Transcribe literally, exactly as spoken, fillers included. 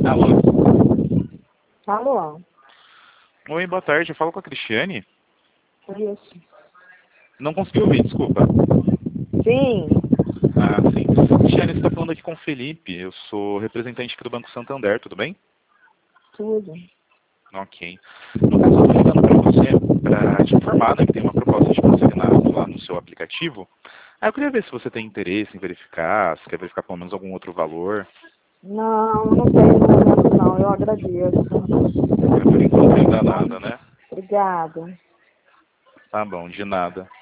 Alô? Alô? Oi, boa tarde. Eu falo com a Cristiane? Isso. Não consegui ouvir, desculpa. Sim. Ah, sim. Cristiane, você está falando aqui com o Felipe. Eu sou representante aqui do Banco Santander, tudo bem? Tudo. Ok. No caso, eu estou ligando para você para te informar, né, que tem uma proposta de consignado lá no seu aplicativo. Ah, eu queria ver se você tem interesse em verificar, se quer verificar pelo menos algum outro valor. Não, não tenho no momento não. Eu agradeço. Por enquanto ainda nada, né? Obrigada. Tá bom, de nada.